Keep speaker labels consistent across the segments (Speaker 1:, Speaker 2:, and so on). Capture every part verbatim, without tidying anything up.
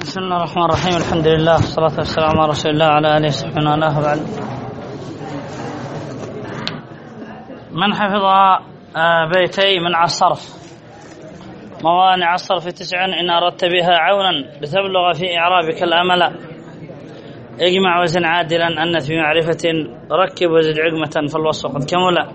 Speaker 1: بسم الله الرحمن الرحيم. الحمد لله والصلاة والسلام على رسول الله وعلى آله وصحبه وله بعد. من حفظ بيتي منع الصرف موانع الصرف تسع إن أردت بها عونا لتبلغ في إعرابك الأمل اجمع وزن عادلا أنت في معرفة ركب وزد عقمة فالوصف قد كمل.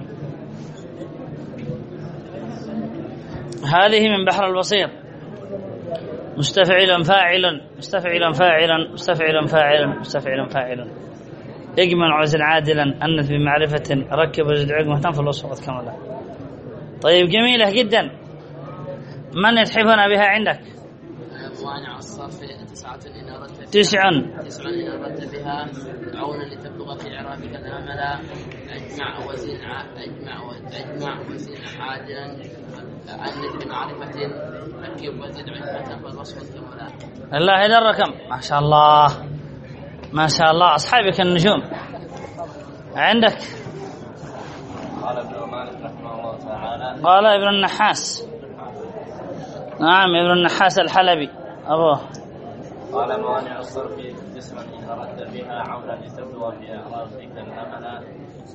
Speaker 1: هذه من بحر البصير مستفعل فاعل مستفعل فاعل مستفعل فاعل مستفعل فاعل اجمع وزن عادلا أنت بمعرفة ركب وزد عقمة فالوصف قد كمل. طيب جميلة جدا. من يتحفنا بها عندك؟
Speaker 2: موانع الصرف تسعة إن أردت
Speaker 1: تسع
Speaker 2: تسعا إن أردت بها عونا لتبلغ في إعرابك الأمل أجمع وزن أجمع أجمع وزن عادلا أنت بمعرفة ركب وزد عقمة فالوصف كملا.
Speaker 1: الله يدركم ما شاء الله ما شاء الله أصحابك النجوم. عندك
Speaker 3: قال ابن مالك رحمه الله تعالى
Speaker 1: قال ابن النحاس. نعم ابن النحاس الحلبي أبوه.
Speaker 3: قال موانع الصرف جسما إن أردت بها عونا لتبلغ في إعرابك الأمل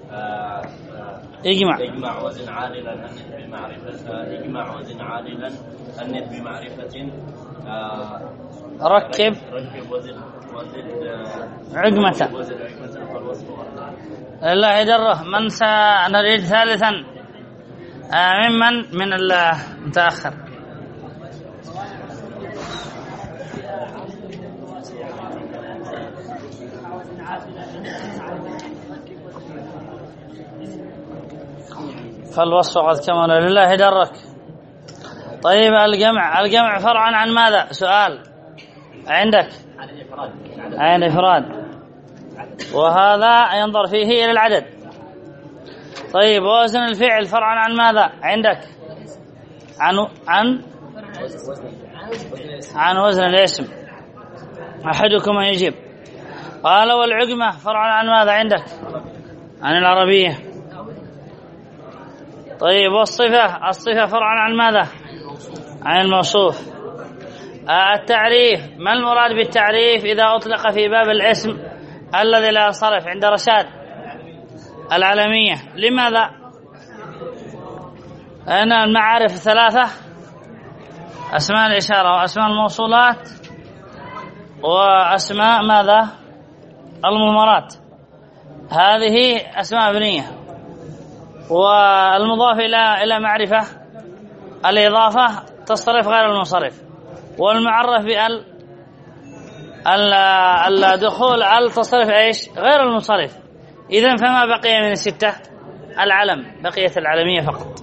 Speaker 1: اجمع
Speaker 3: اجمع وزن عادلا أنت بمعرفة اجمع وزن عادلا أنت بمعرفة
Speaker 1: ركب
Speaker 3: ركب وزن وزن
Speaker 1: عقمة.
Speaker 3: وزن عقمة فالوصف
Speaker 1: الله يدره. من سنريد ثالثا آه ممن من المتأخر. فالوصف قد كمل. لله درك. طيب الجمع الجمع فرعا عن ماذا؟ سؤال عندك عن الإفراد وهذا ينظر فيه إلى العدد. طيب وزن الفعل فرعا عن ماذا عندك؟ عن عن عن وزن الاسم. أحدكم يجيب. قال والعقمة فرعا عن ماذا عندك؟ عن العربية. طيب والصفة الصفة فرعا عن ماذا؟ عن الموصوف. التعريف ما المراد بالتعريف إذا أطلق في باب الاسم الذي لا ينصرف عند رشاد؟ العلمية. لماذا؟ لأن المعارف ثلاثة: أسماء الإشارة وأسماء الموصولات وأسماء ماذا؟ المضمرات. هذه أسماء مبنية. والمضاف إلى إلى معرفة الإضافة تصرف غير المنصرف. والمعرف بال الدخول ال تصرف ايش؟ غير المنصرف. إذن فما بقي من الستة؟ العلم. بقيت العلمية فقط.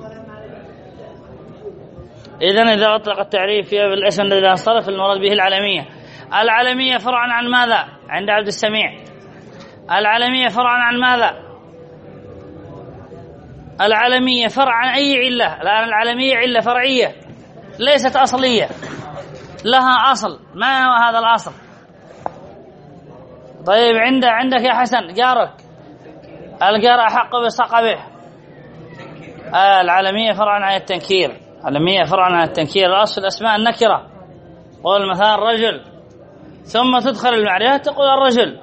Speaker 1: إذن إذا أطلق التعريف في الاسم الذي ينصرف المراد به العلمية. العلمية فرعا عن ماذا؟ عند عبد السميع. العلمية فرعا عن ماذا؟ العلمية فرع عن أي علة؟ الآن العلمية علة فرعية ليست أصلية، لها أصل. ما هو هذا الأصل؟ طيب عند عندك يا حسن جارك الجار أحق بصقبه. آه العلمية فرعا عن التنكير. العلمية فرعا عن التنكير. الأصل الأسماء النكرة. قول مثلا رجل ثم تدخل المعرفة تقول الرجل.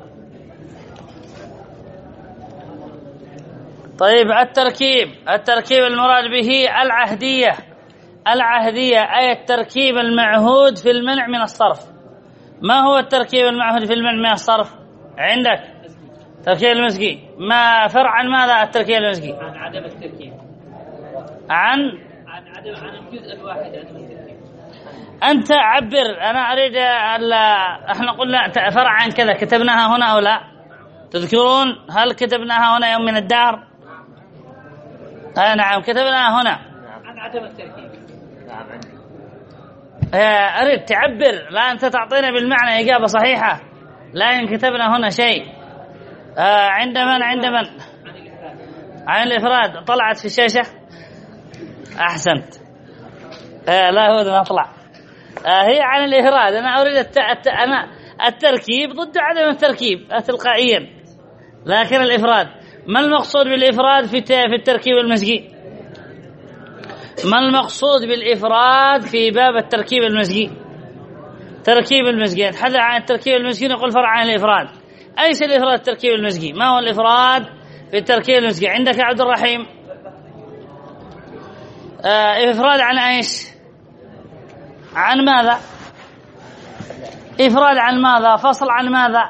Speaker 1: طيب التركيب التركيب المراد به العهدية. العهدية أي التركيب المعهود في المنع من الصرف. ما هو التركيب المعهود في المنع من الصرف عندك؟ تركيب المسقي. ما فرع عن ماذا التركيب المسقي؟
Speaker 2: عن عدم التركيب.
Speaker 1: عن
Speaker 2: عن عدم عن الجزء الواحد عدم التركيب.
Speaker 1: أنت عبر. أنا أريد احنا قلنا فرع عن كذا كتبناها هنا أو لا؟ تذكرون هل كتبناها هنا يوم من الدهر؟ آه نعم كتبناها هنا.
Speaker 2: عن عدم التركيب.
Speaker 1: أريد تعبر. لا أنت تعطينا بالمعنى إجابة صحيحة. لكن كتبنا هنا شيء. آه عند من عند من؟ عن الإفراد. طلعت في الشاشة. أحسنت. آه لا هو ده نطلع. آه هي عن الإفراد. أنا أريد الت... الت... أنا التركيب ضد عدم التركيب تلقائيا. لكن الإفراد ما المقصود بالإفراد في في التركيب المسجي؟ ما المقصود بالإفراد في باب التركيب المسجي؟ تركيب المزجي، يتحدث عن التركيب المزجي يقول فرع عن الإفراد. أيش الإفراد التركيب المزجي؟ ما هو الإفراد في التركيب المزجي عندك يا عبد الرحيم؟ آه إفراد عن أيش؟ عن ماذا؟ إفراد عن ماذا؟ فصل عن ماذا؟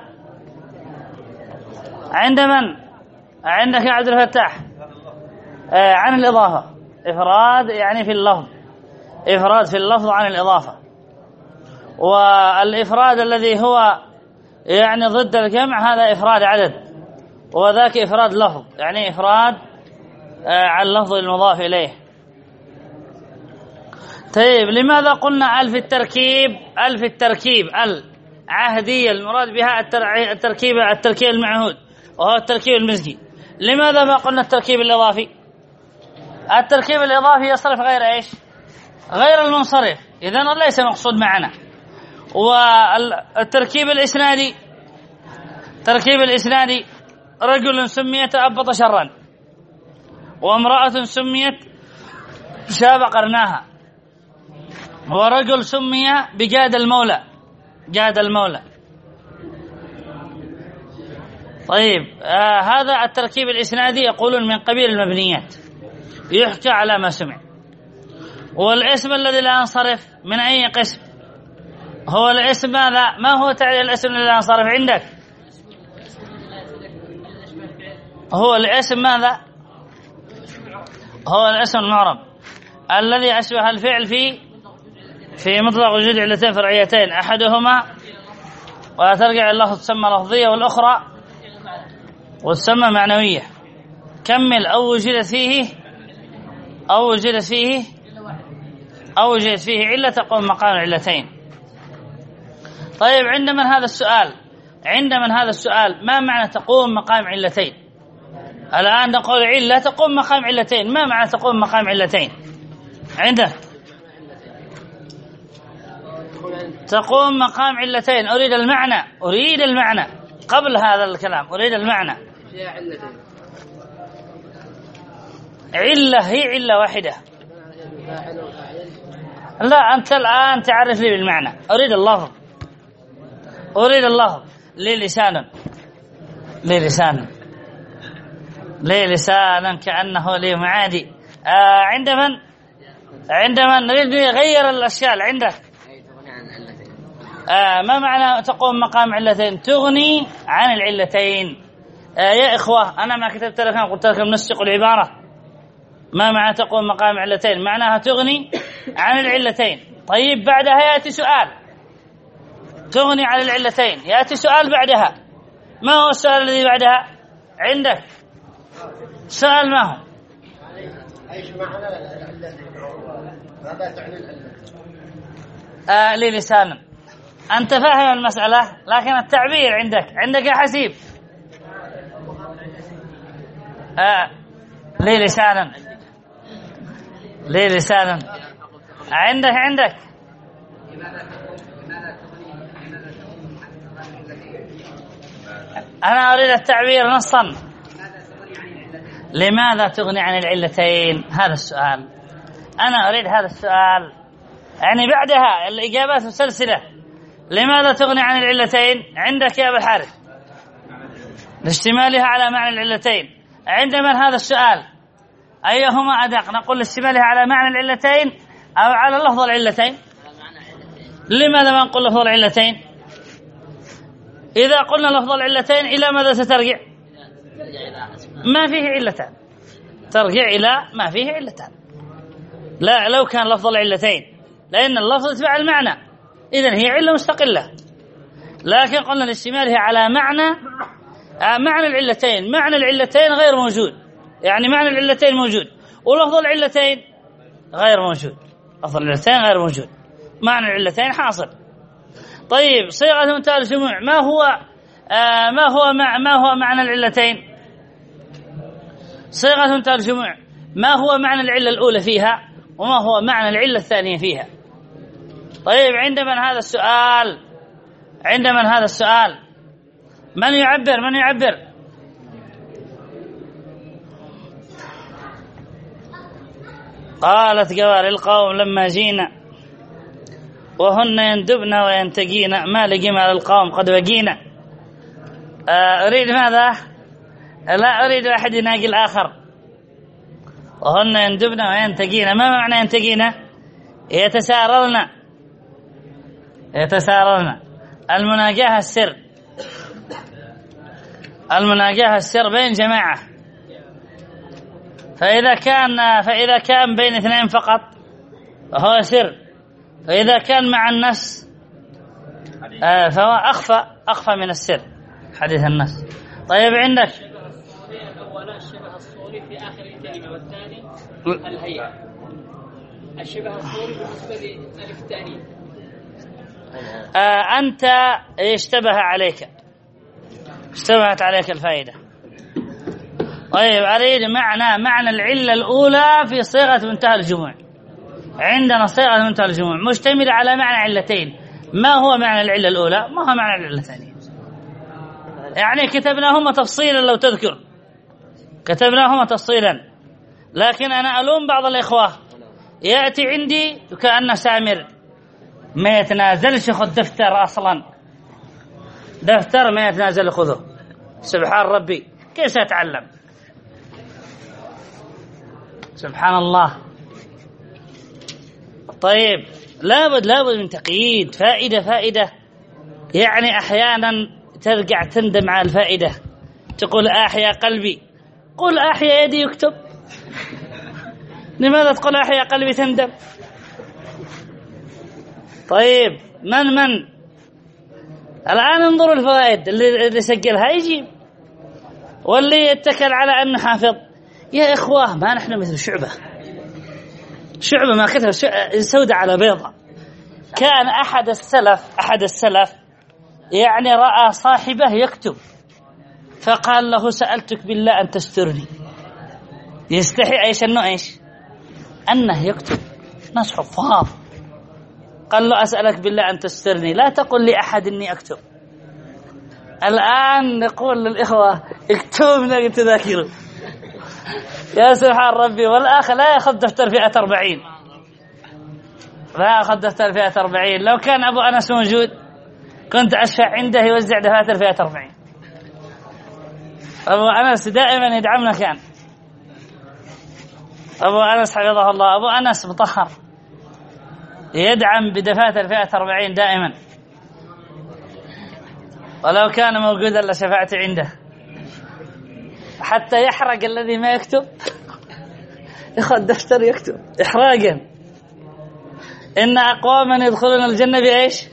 Speaker 1: عند من؟ عندك يا عبد الفتاح؟ آه عن الإضافة. إفراد يعني في اللفظ، إفراد في اللفظ عن الإضافة. والإفراد الذي هو يعني ضد الجمع هذا إفراد عدد، وذاك إفراد لفظ يعني إفراد آه عن لفظ المضاف إليه. طيب لماذا قلنا ألف التركيب؟ ألف التركيب العهدية المراد بها التركيب التركيب المعهود وهو التركيب المزجي. لماذا ما قلنا التركيب الإضافي؟ التركيب الإضافي يصرف غير إيش؟ غير المنصرف، إذن ليس مقصود معنا. والتركيب الإسنادي، تركيب الإسنادي رجل سميت أبط شرا، وامرأة سميت شاب قرناها، ورجل سمي بجاد المولى، جاد المولى. طيب آه هذا التركيب الإسنادي يقولون من قبيل المبنيات، يحكى على ما سمع. والاسم الذي لا ينصرف من أي قسم؟ هو الاسم ماذا؟ ما هو تعريف الاسم الذي لا ينصرف عندك؟ هو الاسم ماذا؟ هو الاسم المعرب الذي أشبه الفعل في في مطلق وجود علتين فرعيتين، أحدهما وترجع اللفظ تسمى لفظية والأخرى وتسمى معنوية. كمل. أو وجدت فيه أو وجدت فيه أو وجدت فيه علة تقوم مقام العلتين. طيب عند من هذا السؤال؟ عند من هذا السؤال ما معنى تقوم مقام علتين؟ الآن نقول علة تقوم مقام علتين، ما معنى تقوم مقام علتين عندك؟ تقوم مقام علتين. أريد المعنى، أريد المعنى قبل هذا الكلام، أريد المعنى. علة هي علة واحدة. لا أنت الآن تعرف لي بالمعنى، أريد اللفظ، أريد اللفظ. لي لسان، لي لسان، لي لسانا كأنه لي معادي. آه عند من؟ عند من؟ نريد نغير الأشكال عندك. آه ما معنى تقوم مقام علتين؟ تغني عن العلتين. آه يا إخوة أنا ما كتبت لكم، قلت لكم نسق العبارة. ما معنى تقوم مقام علتين؟ معناها تغني عن العلتين. طيب بعدها يأتي سؤال، تغني عن العلتين، يأتي سؤال بعدها. ما هو السؤال الذي بعدها عندك؟ سؤال ما هو؟ ايش معنى العلة؟ ماذا تعني العلة؟ آه لي لسان. أنت فاهم المسألة، لكن التعبير عندك عندك يا حسيب. آه لي لسانا، لي لسانا عندك عندك أنا أريد التعبير نصا. لماذا تغني عن العلتين؟ هذا السؤال، أنا أريد هذا السؤال. يعني بعدها الإجابات مسلسلة. لماذا تغني عن العلتين عندك يا أبا الحارث؟ لاشتمالها على معنى العلتين. عند من هذا السؤال؟ أيهما أدق؟ نقول لاشتمالها على معنى العلتين أو على لفظ العلتين؟ لماذا ما نقول لفظ العلتين؟ إذا قلنا لفظ العلتين إلى ماذا سترجع؟ ما فيه علتان، ترجع إلى ما فيه علتان. لا لو كان لفظ العلتين، لأن اللفظ يتبع المعنى، إذن هي علة مستقلة. لكن قلنا لاشتمالها على معنى آه معنى العلتين، معنى العلتين غير موجود، يعني معنى العلتين موجود ولفظ العلتين غير موجود، لفظ العلتين غير موجود، معنى العلتين حاصل. طيب صيغة منتهى الجموع ما هو آه ما هو مع ما هو معنى العلتين؟ صيغة منتهى الجموع ما هو معنى العلة الأولى فيها وما هو معنى العلة الثانية فيها؟ طيب عند من هذا السؤال؟ عند من هذا السؤال؟ من يعبر؟ من يعبر؟ قالت جوار القوم لما جينا وهن يندبن وينتقين ما لقيم على القوم قد بقينا. أريد ماذا؟ لا أريد أحد يناقي الآخر. وهن يندبن وينتقين، ما معنى ينتقين؟ يتسارلن، يتسارلن. المناجاة السر، المناجاة السر بين جماعة. فإذا كان فإذا كان بين اثنين فقط فهو سر، فإذا كان مع النفس فهو أخفى أخفى من السر، حديث النفس. طيب عندك
Speaker 4: أولا الشبه الصوري في آخر الكلمة، والثاني الهيئة. الشبه الصوري بالنسبة للألف الثاني.
Speaker 1: آه أنت اشتبه عليك، اشتبهت عليك الفائدة. طيب أريد معنى معنى العلة الأولى في صيغة منتهى الجموع. عندنا صيغة منتهى الجموع مشتملة على معنى علتين. ما هو معنى العلة الأولى؟ ما هو معنى العلة الثانية؟ يعني كتبناهما تفصيلا، لو تذكر كتبناهما تفصيلا، لكن أنا ألوم بعض الإخوة يأتي عندي وكأنه سامر ما يتنازلش ياخذ دفتر، أصلا دفتر ما يتنازل ياخذه. سبحان ربي كيف سأتعلم؟ سبحان الله. طيب لابد لابد من تقييد. فائدة فائدة يعني أحيانا ترجع تندم على الفائدة، تقول أحيا قلبي، قل أحيا يدي يكتب. لماذا تقول أحيا قلبي تندم؟ طيب من من الآن انظروا الفوائد اللي, اللي سجلها يجيب، واللي يتكل على أنه حافظ. يا إخوة ما نحن مثل شعبة، شعبة ما كتب سودة على بيضة. كان أحد السلف أحد السلف يعني رأى صاحبه يكتب فقال له سألتك بالله أن تسترني. يستحي ايش انه ايش انه يكتب، ناس حفاظ. قال له اسالك بالله ان تسترني، لا تقل لاحد اني اكتب. الان نقول للاخوه اكتبوا من تذاكروا. يا سبحان ربي. والاخ لا ياخذ دفتر فئه أربعين، لا ياخذ دفتر فئه أربعين. لو كان ابو انس موجود كنت اشفع عنده يوزع دفاتر فئه أربعين. ابو انس دائما يدعمنا، كان أبو أنس حفظه الله، أبو أنس مطهر يدعم بدفاتر فئة أربعين دائما، ولو كان موجودا لشفعت عنده حتى يحرق الذي ما يكتب. يأخذ دفتر يكتب إحراقا. إن أقواما يدخلون الجنة بإيش؟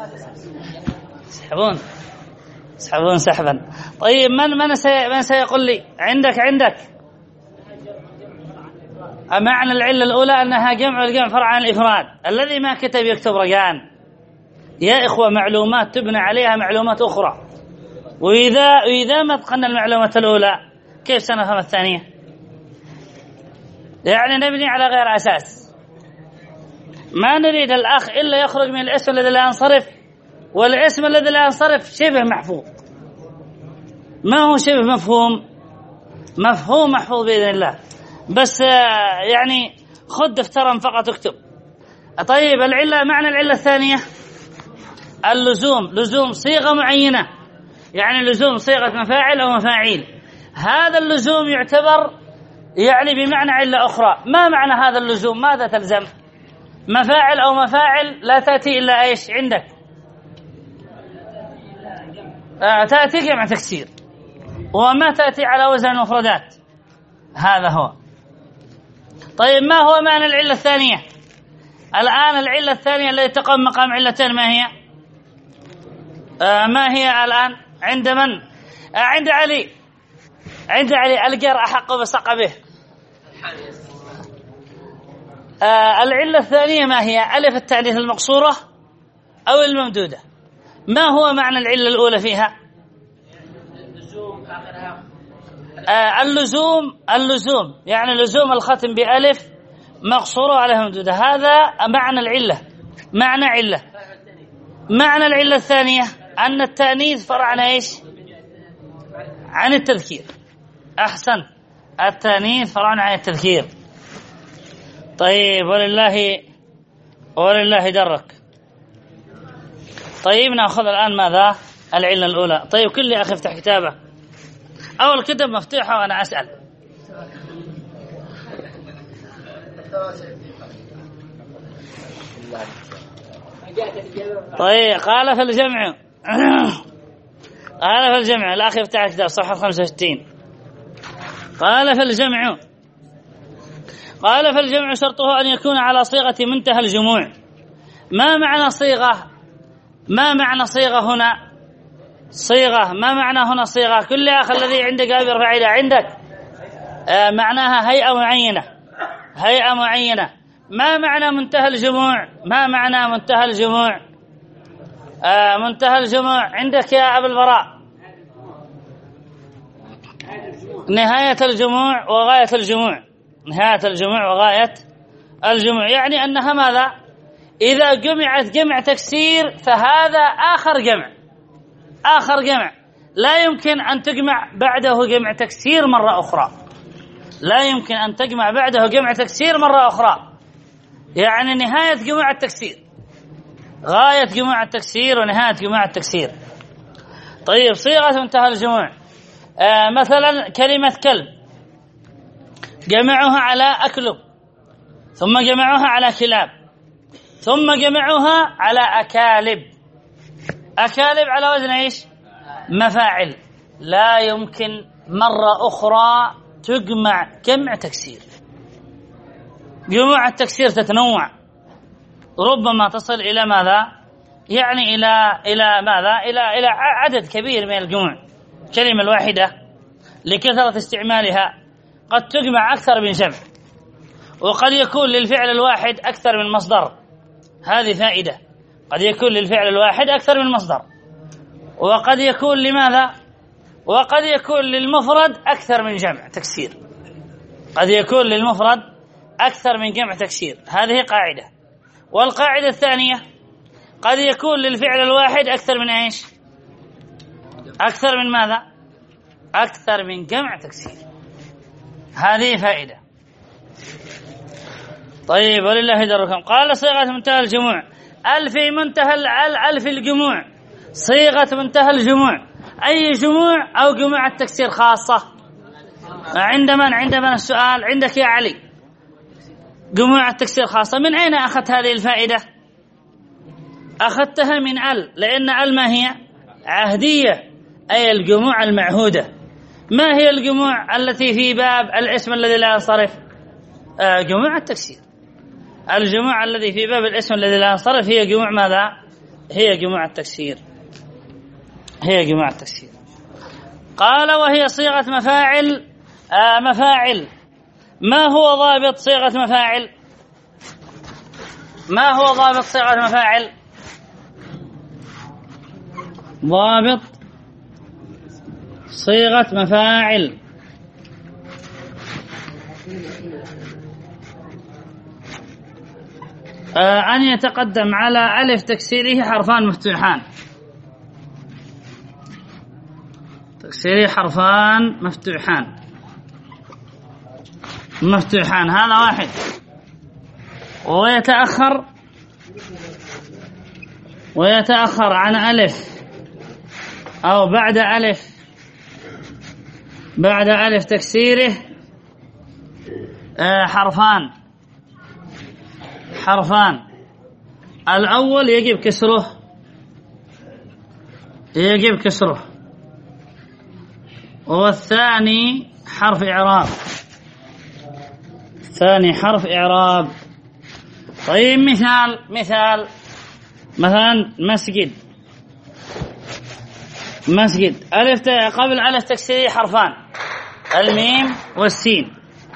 Speaker 1: يسحبون يسحبون سحبا. طيب من من سي من سيقول لي؟ عندك عندك معنى العلة الأولى أنها جمع، والجمع فرع عن الإفراد. الذي ما كتب يكتب رجان. يا إخوة معلومات تبنى عليها معلومات أخرى، وإذا وإذا ما اتقنا المعلومة الأولى كيف سنفهم الثانية؟ يعني نبني على غير أساس. ما نريد الأخ إلا يخرج من الاسم الذي لا ينصرف، والاسم الذي لا ينصرف شبه محفوظ. ما هو شبه مفهوم؟ مفهوم محفوظ بإذن الله. بس يعني خذ دفترا فقط اكتب. طيب العلة، معنى العلة الثانية اللزوم، لزوم صيغة معينة، يعني لزوم صيغة مفاعل أو مفاعيل. هذا اللزوم يعتبر يعني بمعنى علة أخرى. ما معنى هذا اللزوم؟ ماذا تلزم؟ مفاعل أو مفاعل لا تأتي إلا إيش عندك؟ آه تأتي جمع تكسير، وما تأتي على وزن المفردات. هذا هو. طيب ما هو معنى العلة الثانية؟ الآن العلة الثانية التي تقوم مقام علتين ما هي؟ آه ما هي الآن؟ عند من؟ آه عند علي. عند علي الجر أحق بصقبه. آه العلة الثانية ما هي؟ ألف التأنيث المقصورة أو الممدودة. ما هو معنى العلة الأولى فيها؟ آه اللزوم، اللزوم يعني لزوم الختم بألف مقصورة عليها ممدودة. هذا معنى العلة، معنى علة. معنى العلة الثانية أن التأنيث فرع عن إيش؟ عن التذكير. أحسن، التأنيث فرع عن التذكير. طيب ولله ولله درك. طيب نأخذ الآن ماذا؟ العلة الأولى. طيب كل أخي افتح كتابه، أول كتاب مفتوحة وأنا أسأل. طيب قال في الجمع قال في الجمع الأخ يفتح كتاب صفحة خمسة وستين. قال في الجمع قال في الجمع شرطه أن يكون على صيغة منتهى الجموع. ما معنى صيغة؟ ما معنى صيغة هنا؟ صيغة ما معنى هنا صيغة؟ كل أخ الذي عندك أبي فعيلة عندك آه معناها هيئة معينة، هيئة معينة. ما معنى منتهى الجموع؟ ما معنى منتهى الجموع؟ آه منتهى الجموع عندك يا أبو البراء نهاية الجموع وغاية الجموع. نهاية الجموع وغاية الجموع يعني أنها ماذا؟ إذا جمعت جمع تكسير فهذا آخر جمع، آخر جمع لا يمكن أن تجمع بعده جمع تكسير مرة أخرى، لا يمكن أن تجمع بعده جمع تكسير مرة أخرى. يعني نهاية جموع التكسير، غاية جموع التكسير ونهاية جموع التكسير. طيب صيغة منتهى الجموع آه مثلا كلمة كلب جمعوها على أكلب، ثم جمعوها على كلاب، ثم جمعوها على أكالب. أكالب على وزن إيش؟ مفاعل. لا يمكن مرة أخرى تجمع جمع تكسير. جموع التكسير تتنوع، ربما تصل إلى ماذا؟ يعني إلى إلى ماذا؟ إلى إلى عدد كبير من الجموع. كلمة الواحدة لكثرة استعمالها قد تجمع أكثر من جمع، وقد يكون للفعل الواحد أكثر من مصدر. هذه فائدة، قد يكون للفعل الواحد أكثر من مصدر، وقد يكون لماذا؟ وقد يكون للمفرد أكثر من جمع تكسير، قد يكون للمفرد أكثر من جمع تكسير. هذه قاعدة. والقاعدة الثانية قد يكون للفعل الواحد أكثر من إيش؟ أكثر من ماذا؟ أكثر من جمع تكسير. هذه فائدة. طيب ولله دركم. قال صيغة منتهى الجموع ال في منتهى ال في الجموع، صيغة منتهى الجموع أي جموع أو جموع التكسير خاصة؟ عند من؟ عند من السؤال؟ عندك يا علي. جموع التكسير خاصة. من أين أخذت هذه الفائدة؟ أخذتها من ال، لأن ال ما هي؟ عهدية، أي الجموع المعهودة. ما هي الجموع التي في باب الاسم الذي لا ينصرف؟ آه جموع التكسير. الجموع الذي في باب الاسم الذي لا ينصرف هي جموع ماذا؟ هي جموع التكسير، هي جموع التكسير. قال وهي صيغة مفاعل. آه مفاعل. ما هو ضابط صيغة مفاعل؟ ما هو ضابط صيغة مفاعل؟ ضابط صيغة مفاعل آه أن يتقدم على ألف تكسيره حرفان مفتوحان. تكسيره حرفان مفتوحان مفتوحان هذا واحد. ويتأخر ويتأخر عن ألف أو بعد ألف بعد ألف تكسيره آه حرفان حرفان. الأول يجب كسره يجب كسره والثاني حرف إعراب ثاني حرف إعراب. طيب مثال مثال مثلا مسجد. مسجد ألف قبل ألف تكسيري حرفان، الميم والسين،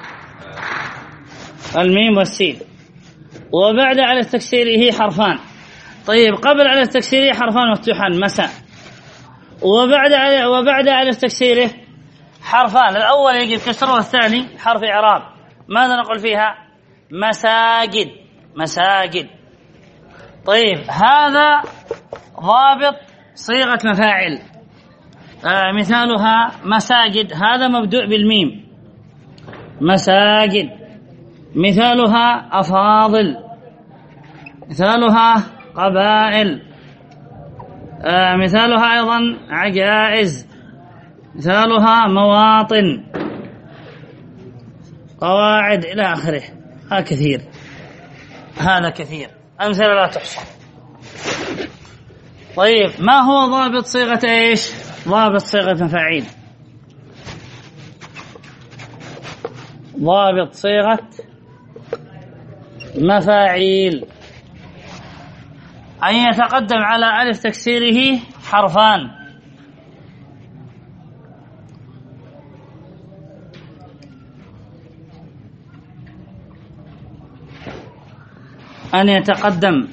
Speaker 1: الميم والسين. وبعد ألف تكسيره حرفان. طيب قبل ألف تكسيره حرفان مفتوحان مساء، وبعد وبعد ألف تكسيره حرفان. الأول يجب كسره والثاني حرف إعراب. ماذا نقول فيها؟ مساجد مساجد. طيب هذا ضابط صيغة مفاعل. آه مثالها مساجد، هذا مبدوء بالميم مساجد. مثالها أفاضل، مثالها قبائل، آه مثالها أيضا عجائز، مثالها مواطن، قواعد إلى آخره. هذا كثير، هذا كثير، أمثلة لا تحصى. طيب ما هو ضابط صيغة إيش؟ ضابط صيغة مفاعيل. ضابط صيغة مفاعيل أن يتقدم على ألف تكسيره حرفان، أن يتقدم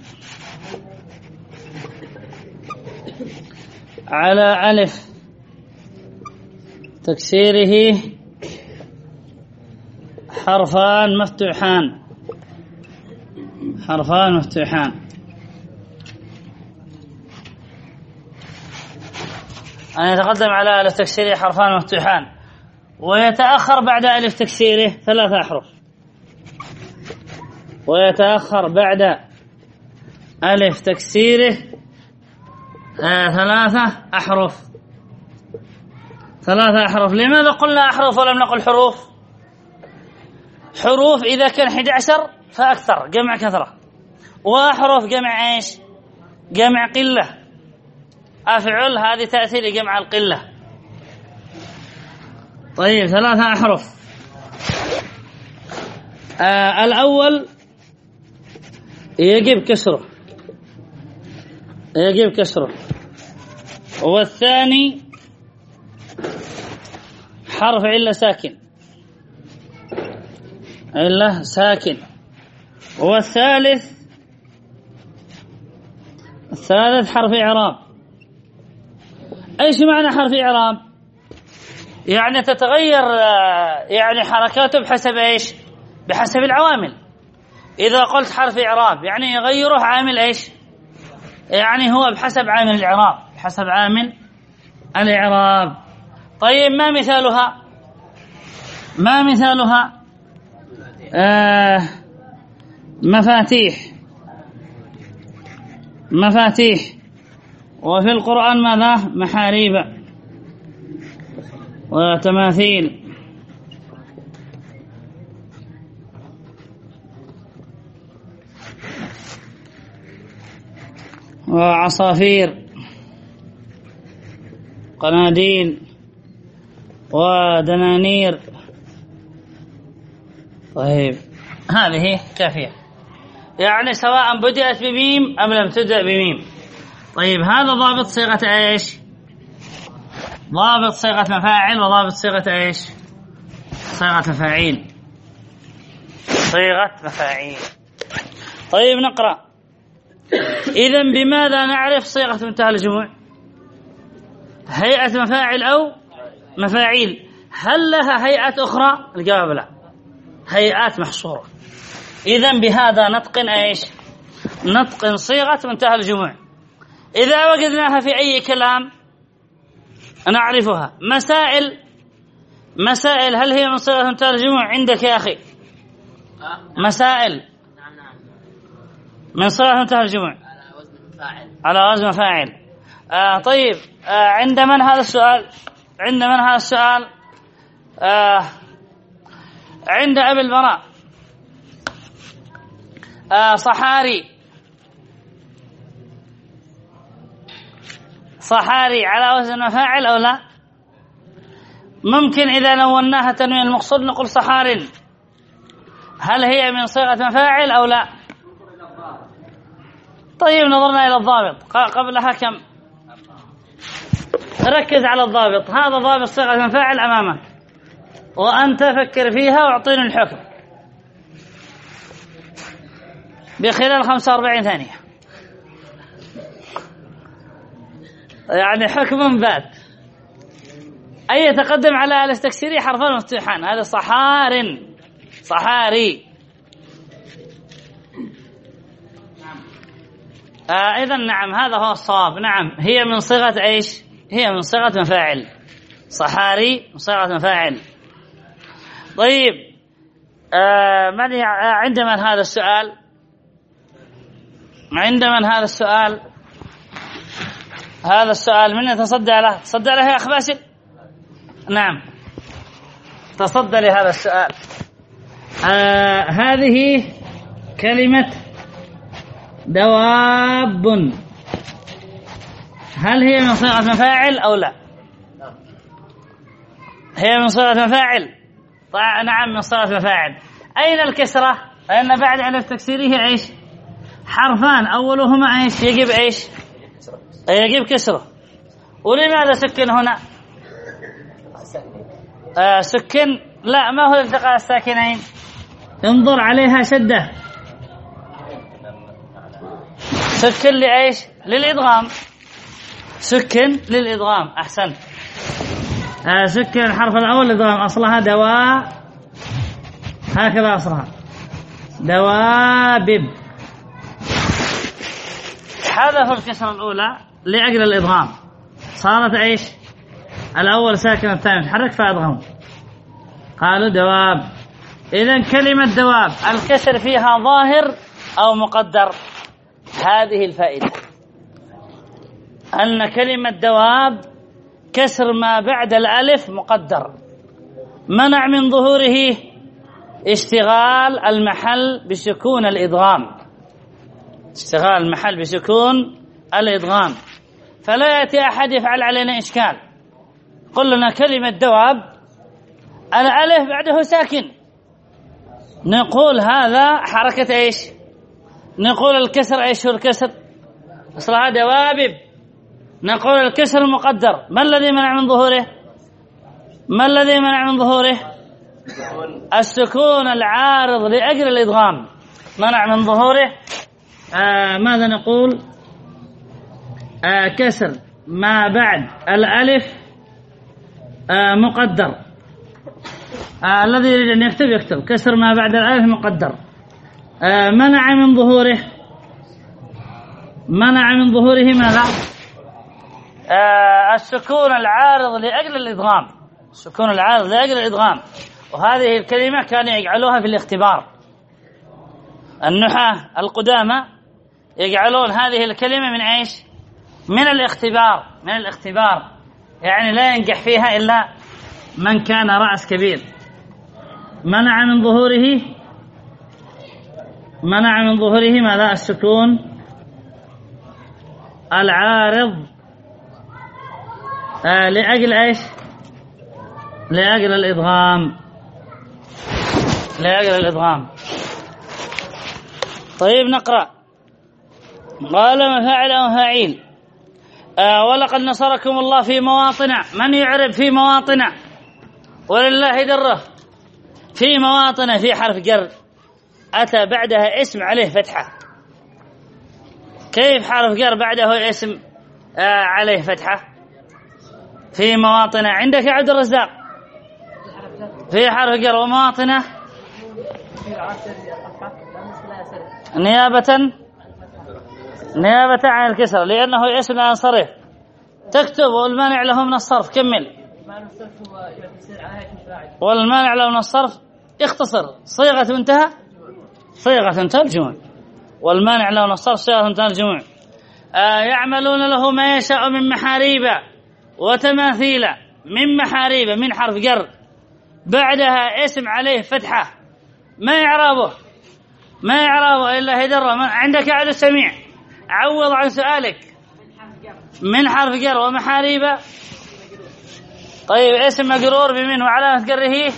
Speaker 1: على ألف تكسيره حرفان مفتوحان، حرفان مفتوحان. أن يتقدم على ألف تكسيره حرفان مفتوحان ويتأخر بعد ألف تكسيره ثلاثة أحرف، ويتأخر بعد ألف تكسيره آه ثلاثة أحرف. ثلاثة أحرف. لماذا قلنا أحرف ولم نقل حروف؟ حروف إذا كان أحد عشر فأكثر، جمع كثرة، وأحرف جمع إيش؟ جمع قلة. أفعل هذه تأثير جمع القلة. طيب ثلاثة أحرف. آه الأول يجب كسره، يجب كسره، والثاني حرف علة ساكن، علة ساكن، والثالث الثالث حرف إعراب. ايش معنى حرف إعراب؟ يعني تتغير يعني حركاته بحسب ايش؟ بحسب العوامل. اذا قلت حرف إعراب يعني يغيره عامل ايش؟ يعني هو بحسب عامل الإعراب، بحسب عامل الإعراب. طيب ما مثالها؟ ما مثالها؟ آه مفاتيح، مفاتيح. وفي القرآن ماذا؟ محاريب وتماثيل وعصافير، قناديل ودنانير. طيب هذه كافية، يعني سواء بدأت بميم أم لم تبدأ بميم. طيب هذا ضابط صيغة ايش؟ ضابط صيغة مفاعل، وضابط صيغة ايش؟ صيغة مفاعيل، صيغة مفاعيل. طيب نقرأ. إذن بماذا نعرف صيغة منتهى الجموع؟ هيئة مفاعل أو مفاعيل. هل لها هيئات أخرى؟ الجواب لا، هيئات محصورة. إذن بهذا نتقن ايش؟ نتقن صيغة منتهى الجموع. إذا وجدناها في أي كلام نعرفها. مسائل، مسائل هل هي من صيغة منتهى الجموع عندك يا أخي؟ مسائل من صيغة منتهى الجموع
Speaker 2: على وزن مفاعل.
Speaker 1: على وزن مفاعل. آه طيب آه عند من هذا السؤال؟ عند من هذا السؤال؟ آه عند أبي البراء. آه صحاري، صحاري على وزن مفاعل أو لا؟ ممكن إذا نوناها تنوين المقصود نقول صحار. هل هي من صيغة مفاعل أو لا؟ طيب نظرنا إلى الضابط قبلها كم؟ ركز على الضابط. هذا ضابط صيغة مفاعل أمامك، وأنت فكر فيها واعطيني الحكم بخلال خمسة وأربعين ثانية، يعني حكم بات. أي يتقدم على ألف تكسيري حرفان مفتوحان. هذا صحار، صحاري. آه إذن نعم هذا هو الصواب. نعم هي من صيغة إيش؟ هي من صيغة مفاعل. صحاري من صيغة مفاعل. طيب آه من يع... عند من هذا السؤال؟ عند من هذا السؤال؟ هذا السؤال من يتصدى له؟ تصدى له يا أخ باسل؟ نعم تصدى لهذا السؤال. آه هذه كلمة دواب، هل هي من صيغة مفاعل أو لا؟ هي من صيغة مفاعل؟ طيب نعم من صيغة مفاعل. أين الكسرة؟ لأن بعد على التكسير ايش؟ حرفان أولهما ايش؟ يجب ايش؟ يجب كسره. ولماذا سكن هنا؟ آه سكن لا، ما هو التقاء الساكنين؟ انظر عليها شدة. سكن لإيش؟ للإدغام. سكن للإدغام. أحسن. آه سكن الحرف الأول للإدغام. أصلها دواء، هكذا أصلها دوابب. حذف الكسرة الأولى لأجل الإدغام، صارت إيش؟ الأول ساكن الثاني تحرك فأدغم، قالوا دواب. إذن كلمة دواب الكسر فيها ظاهر أو مقدر؟ هذه الفائدة، أن كلمة دواب كسر ما بعد الألف مقدر، منع من ظهوره اشتغال المحل بسكون الإدغام، اشتغال المحل بسكون الإدغام. فلا يأتي أحد يفعل علينا إشكال، قل لنا كلمة دواب الألف بعده ساكن، نقول هذا حركة إيش؟ نقول الكسر إيش هو الكسر؟ أصلها دوابب. نقول الكسر مقدر، ما الذي منع من ظهوره؟ ما الذي منع من ظهوره؟ السكون العارض لأجل الإدغام منع من ظهوره. آه ماذا نقول؟ آه كسر ما بعد الألف آه مقدر. آه الذي يريد أن يكتب يكتب كسر ما بعد الألف مقدر. آه منع من ظهوره، منع من ظهوره ماذا؟ آه السكون العارض لأجل الإدغام، السكون العارض لأجل الإدغام. وهذه الكلمة كانوا يجعلوها في الاختبار، النحاة القدامى يجعلون هذه الكلمة من ايش؟ من الاختبار، من الاختبار، يعني لا ينجح فيها إلا من كان رأس كبير. منع من ظهوره، منع من ظهوره ماذا؟ السكون العارض آه لأجل ايش؟ لأجل الإدغام، لأجل الإدغام. طيب نقرأ. قال مفاعل أو فاعيل. آه ولقد نصركم الله في مواطن، من يعرب في مواطن؟ ولله دره. في مواطن في حرف جر أتى بعدها اسم عليه فتحة. كيف حرف جر بعده اسم آه عليه فتحة؟ في مواطن عندك يا عبد الرزاق في حرف جر ومواطنه نيابة نيابة عن الكسر لأنه اسم لا ينصرف. تكتب والمانع له من الصرف. كمل. والمانع له من الصرف اختصر صيغة انتهى، صيغة انتهى الجموع. والمانع له من الصرف صيغة انتهى الجموع. آه يعملون له ما يشاء من محاريب وتماثيل. من محاريب من حرف جر بعدها اسم عليه فتحة، ما يعرابه ما يعرابه إلا هدرة. عندك عدد السميع عوض عن سؤالك. من حرف جر ومحاريب. طيب اسم مجرور بمن وعلامة جره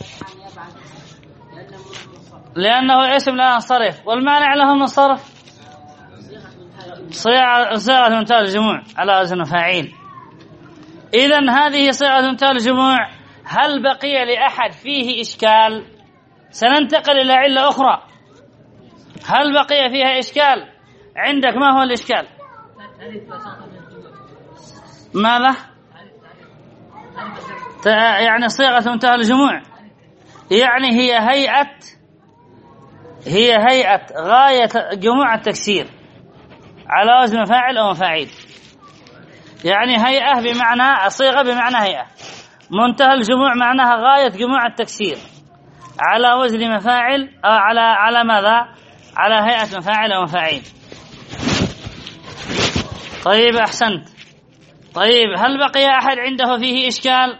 Speaker 1: لأنه اسم لا ينصرف. والمانع له من الصرف صيغة منتهى الجموع على وزن فاعيل. إذن هذه صيغة منتهى الجموع. هل بقي لأحد فيه إشكال؟ سننتقل إلى علة أخرى. هل بقي فيها إشكال عندك؟ ما هو الإشكال؟ ماذا؟ يعني صيغة منتهى الجموع يعني هي هيئة هي هيئة غاية جموع التكسير على وزن فاعل أو مفاعيل. يعني هيئة بمعنى صيغة بمعنى هيئة. منتهى الجموع معناها غاية جموع التكسير على وزن مفاعل أو على على ماذا؟ على هيئة مفاعل أو مفاعيل. طيب أحسنت. طيب هل بقي أحد عنده فيه إشكال؟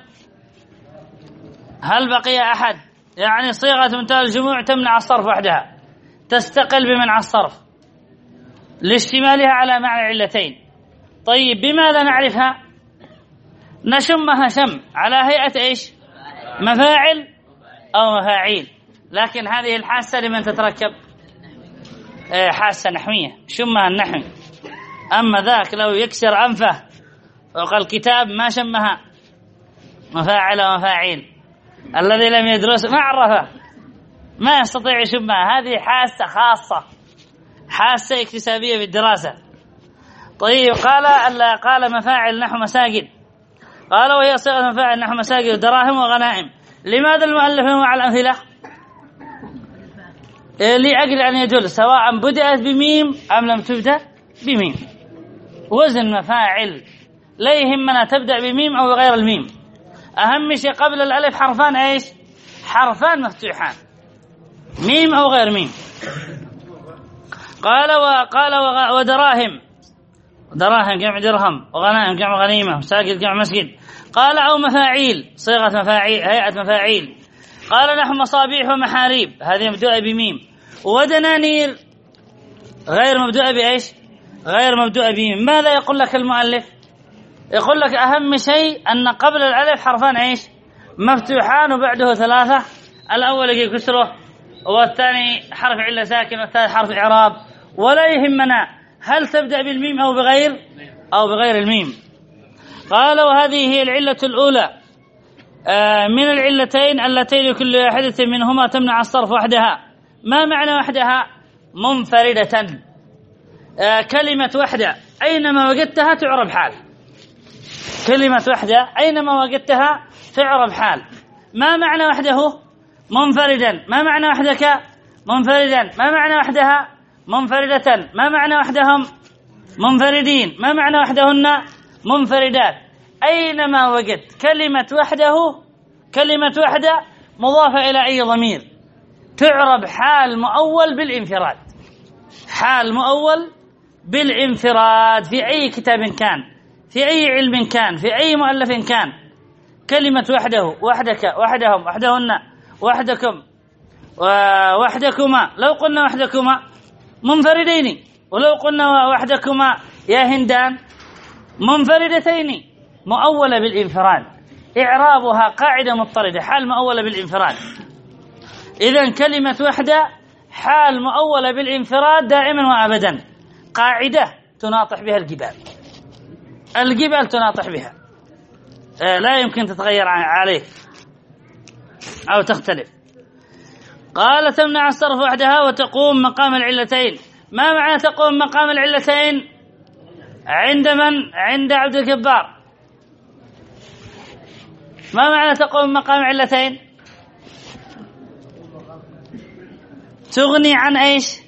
Speaker 1: هل بقي أحد؟ يعني صيغة منتهى الجموع تمنع الصرف وحدها، تستقل بمنع الصرف لاشتمالها على معنى علتين. طيب بماذا نعرفها؟ نشمها شم على هيئة إيش؟ مفاعل أو مفاعيل، لكن هذه الحاسة لمن تتركب؟ إيه حاسة نحوية، شمها النحوي. أما ذاك لو يكسر أنفه فوق الكتاب ما شمها مفاعل ومفاعيل، الذي لم يدرس ما عرفه ما يستطيع يشمها. هذه حاسة خاصة، حاسة اكتسابية بالدراسة. طيب قال قال مفاعل نحو مساجد، قال وهي صيغة مفاعل نحو مساجد ودراهم وغنائم. لماذا المؤلف مع الأمثلة؟ لأجل أن يدل سواء بدأت بميم أم لم تبدأ بميم. وزن مفاعل لا يهمنا تبدأ بميم أو بغير الميم، أهم شيء قبل الألف حرفان إيش؟ حرفان مفتوحان، ميم أو غير ميم. قال وقال ودراهم، دراهم جمع درهم، وغنائم جمع غنيمة، مساجد جمع مسجد. قال أو مفاعيل، صيغة مفاعيل هيئة مفاعيل. قال نحو مصابيح ومحاريب، هذه مبدوءة بميم. ودنانير غير مبدوءة بإيش؟ غير مبدوءة بميم. ماذا يقول لك المؤلف؟ يقول لك أهم شيء أن قبل الألف حرفان إيش؟ مفتوحان وبعده ثلاثة، الأول يجي كسره والثاني حرف علة ساكن والثالث حرف إعراب. ولا يهمنا هل تبدأ بالميم أو بغير أو بغير الميم. قال وهذه هي العلة الأولى من العلتين اللتين لكل واحدة منهما تمنع الصرف وحدها. ما معنى وحدها؟ منفردة. كلمة وحدة أينما وجدتها تعرب حال، كلمة وحدة أينما وجدتها تعرب حال. ما معنى وحده؟ منفردا. ما معنى وحدك؟ منفردا. ما معنى وحدها؟ منفردة. ما معنى وحدهم؟ منفردين. ما معنى وحدهن؟ منفردات. أينما وجدت كلمة وحده، كلمة وحدة مضافة إلى أي ضمير، تعرب حال مؤول بالانفراد، حال مؤول بالانفراد في أي كتاب كان، في أي علم كان، في أي مؤلف كان. كلمة وحده، وحدك، وحدهم، وحدهن، وحدكم، وحدكما. لو قلنا وحدكما منفردين، ولو قلنا وحدكما يا هندان منفردتين، مؤولة بالانفراد، إعرابها قاعدة مضطردة، حال مؤولة بالانفراد. إذن كلمة وحدة حال مؤولة بالانفراد دائما وأبدا، قاعدة تناطح بها الجبال، الجبال تناطح بها، لا يمكن تتغير عليه أو تختلف. قال تمنع الصرف وحدها وتقوم مقام العلتين. ما معنى تقوم مقام العلتين؟ عند من؟ عند عبد الجبار. ما معنى تقوم مقام علتين؟ تغني عن ايش؟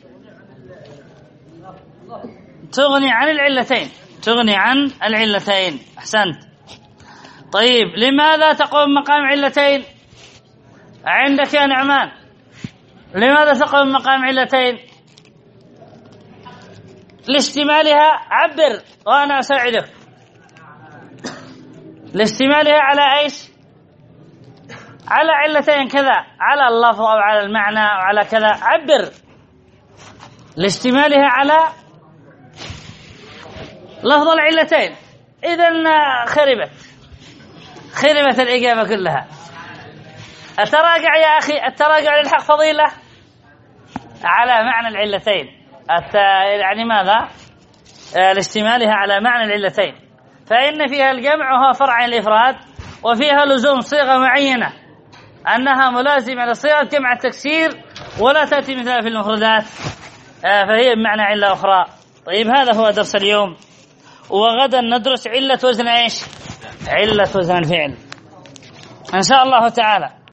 Speaker 1: تغني عن العلتين، تغني عن العلتين. احسنت. طيب لماذا تقوم مقام علتين؟ عندك يا نعمان، لماذا تقوم مقام علتين؟ لاشتمالها، عبر وانا اساعدك. لاشتمالها على ايش؟ على علتين كذا، على اللفظ او على المعنى او على كذا، عبر. لاشتمالها على لفظ العلتين. اذا خربت خربت الاجابه كلها. التراجع يا اخي، التراجع للحق فضيله على معنى العلتين. يعني ماذا؟ لاشتمالها على معنى العلتين، فإن فيها الجمع وهو فرع عن الإفراد، وفيها لزوم صيغة معينة أنها ملازمة لصيغة جمع التكسير ولا تأتي مثلها في المفردات، فهي بمعنى علة أخرى. طيب هذا هو درس اليوم، وغدا ندرس علة وزن إيش؟ علة وزن الفعل إن شاء الله تعالى.